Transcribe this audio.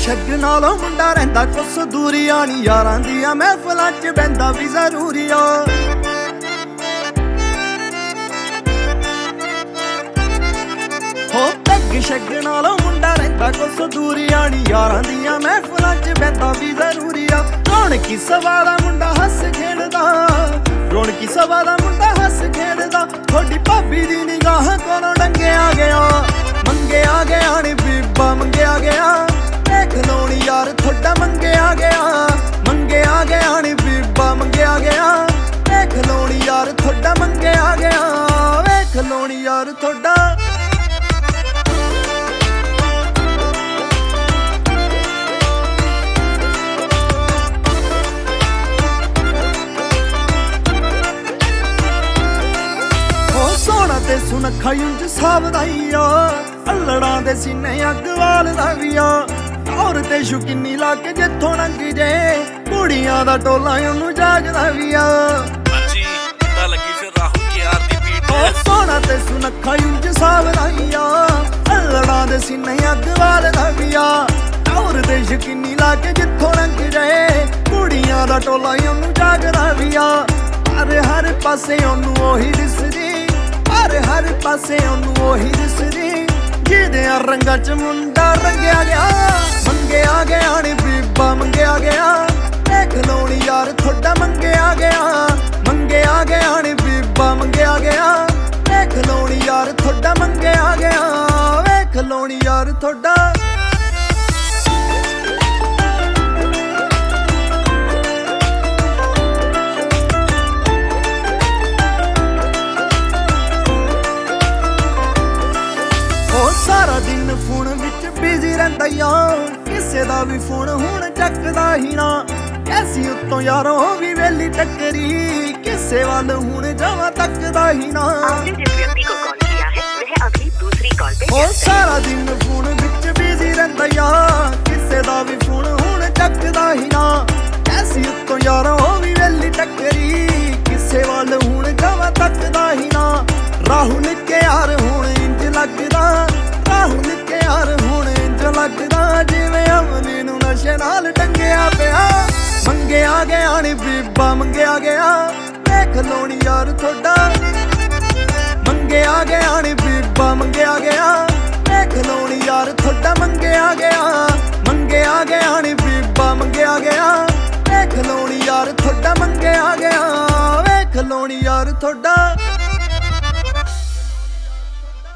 ਸ਼ੱਕ ਨਾਲੋਂ ਮੁੰਡਾ ਰਹਿੰਦਾ ਕੁਛ ਦੂਰੀ ਆਣੀ ਯਾਰਾਂ ਦੀਆਂ ਮਹਿਫਲਾਂ 'ਚ ਬਹਿੰਦਾ ਵੀ ਜ਼ਰੂਰੀ ਆ। ਹੋ ਪੈਗ ਸ਼ੱਕ ਨਾਲੋਂ ਮੁੰਡਾ ਰਹਿੰਦਾ ਕੁਛ ਦੂਰੀ ਆਣੀ ਯਾਰਾਂ ਦੀਆਂ ਮਹਿਫਲਾਂ 'ਚ ਬਹਿੰਦਾ ਵੀ ਜ਼ਰੂਰੀ ਆ। ਰੌਣਕੀ ਸਵਾ ਦਾ ਮੁੰਡਾ ਹੱਸ ਖੇਡਦਾ, ਰੌਣਕੀ ਸਵਾ ਦਾ ਮੁੰਡਾ ਹੱਸ ਖੇਡਦਾ, ਤੁਹਾਡੀ ਭਾਬੀ ਦੀ ਨਿਗਾਹ ਕੋਲੋਂ ਡੰਗਿਆ ਗਿਆ। ਮੰਗਿਆ ਗਿਆ ਨੀ ਬੀਬਾ ਮੰਗਿਆ ਗਿਆ, ਵੇਖ ਲੋ ਨੀ ਯਾਰ ਤੁਹਾਡਾ ਮੰਗਿਆ ਗਿਆ। ਮੰਗਿਆ ਗਿਆ ਨੀ ਬੀਬਾ ਮੰਗਿਆ ਗਿਆ, ਵੇਖ ਲੋ ਨੀ ਯਾਰ ਤੁਹਾਡਾ ਮੰਗਿਆ ਗਿਆ। ਵੇਖ ਲੋ ਨੀ ਯਾਰ ਤੁਹਾਡਾ। ਸੋਹਣਾ ਤੇ ਸੁਨੱਖਾ ਉਂਝ ਸਾਵਦਾਈ ਆ, ਅਲੜਾਂ ਦੇ ਸੀਨੇ ਅੱਗ ਵਾਲਦਾ ਵੀ ਆ। ਔਰ ਤੇ ਸ਼ੁਕੀਨੀ ਲਾ ਕੇ ਜਿੱਥੋਂ ਲੰਘ ਜੇ, ਕੁੜੀਆਂ ਦਾ ਟੋਲਾ ਉਹਨੂੰ ਜਾਗਦਾ ਵੀ ਆ। ਹਾਂਜੀ ਤਾਂ ਲੱਗੀ ਫਿਰ ਰਾਹੁਲ ਕੇ ਯਾਰ ਦੀ ਬੀਟ। ਸੋਹਣਾ ਤੇ ਸੁਨੱਖਾ ਉਂਝ ਸਾਵਦਾਈ ਆ, ਅਲੜਾਂ ਦੇ ਸੀਨੇ ਅੱਗ ਵਾਲਦਾ ਵੀ ਆ। ਔਰ ਤੇ ਸ਼ੁਕੀਨੀ ਲਾ ਕੇ ਜਿੱਥੋਂ ਲੰਘ ਜੇ, ਕੁੜੀਆਂ ਦਾ ਟੋਲਾ ਉਹਨੂੰ ਜਾਗਦਾ ਵੀ ਆ। ਹਰ ਪਾਸੇ ਉਹਨੂੰ ਉਹੀ ਦਿਸਦੀ, ਹਰ ਪਾਸੇ ਉਹਨੂੰ ਉਹੀ ਦਿਸਦੀ, ਜਿਹਦਿਆਂ ਰੰਗਾਂ 'ਚ ਮੁੰਡਾ ਰੰਗਿਆ ਗਿਆ। ਮੰਗਿਆ ਗਿਆ ਨੀ ਬੀਬਾ ਮੰਗਿਆ ਗਿਆ, ਵੇਖ ਲੋ ਨੀ ਯਾਰ ਤੁਹਾਡਾ ਮੰਗਿਆ ਗਿਆ। ਮੰਗਿਆ ਗਿਆ ਨੀ ਬੀਬਾ ਮੰਗਿਆ ਗਿਆ, ਵੇਖ ਲੋ ਨੀ ਯਾਰ ਤੁਹਾਡਾ ਮੰਗਿਆ ਗਿਆ। ਵੇਖ ਲੋ ਨੀ ਯਾਰ ਤੁਹਾਡਾ। ਸਾਰਾ ਦਿਨ ਫੋਨ ਵਿੱਚ ਬਿਜ਼ੀ ਰਹਿੰਦਾ ਆ, ਕਿਸੇ ਦਾ ਵੀ ਫੋਨ ਹੁਣ ਚੱਕਦਾ ਹੀ ਨਾ। ਐਸੀ ਉੱਤੋਂ ਯਾਰੋਂ ਵੀ ਵੇਲੀ ਟੱਕਰੀ, ਕਿਸੇ ਵੱਲ ਹੁਣ ਜਾਵਾਂ ਤੱਕਦਾ ਹੀ ਨਾ। ਉਹ ਸਾਰਾ ਦਿਨ ਫੋਨ ਵਿੱਚ ਬਿਜ਼ੀ ਰਹਿੰਦਾ ਆ, ਕਿਸੇ ਦਾ ਵੀ ਫੋਨ ਹੁਣ ਚੱਕਦਾ ਹੀ ਨਾ। ਐਸੀ ਉੱਤੋਂ ਯਾਰੋਂ ਵੀ ਵੇਲੀ ਟੱਕਰੀ, ਕਿਸੇ ਵੱਲ ਹੁਣ ਜਾਵਾਂ ਤੱਕਦਾ ਹੀ ਨਾ। ਰਾਹੁਲ ਕੇ ਯਾਰ ਹੁਣ ਇੰਜ ਲੱਗਦਾ, ਰਾਹੁਲ ਕੇ ਯਾਰ ਹੁਣ ਇੰਜ ਲੱਗਦਾ, ਜਿਵੇਂ ਅਮਲੀ ਨੂੰ ਨਸ਼ੇ ਨਾਲ ਟੰਗਿਆ ਪਿਆ। ਮੰਗਿਆ ਗਿਆ ਨੀ ਬੀਬਾ ਮੰਗਿਆ ਗਿਆ, ਵੇਖ ਲੋ ਨੀ ਯਾਰ ਤੁਹਾਡਾ। ਮੰਗਿਆ ਗਿਆ ਨੀ ਬੀਬਾ ਮੰਗਿਆ ਗਿਆ, ਵੇਖ ਲੋ ਨੀ ਯਾਰ ਤੁਹਾਡਾ ਮੰਗਿਆ ਗਿਆ। ਮੰਗਿਆ ਗਿਆ ਨੀ ਬੀਬਾ ਮੰਗਿਆ ਗਿਆ, ਵੇਖ ਲੋ ਨੀ ਯਾਰ ਤੁਹਾਡਾ ਮੰਗਿਆ ਗਿਆ। ਵੇਖ ਲੋ ਨੀ ਯਾਰ ਤੁਹਾਡਾ।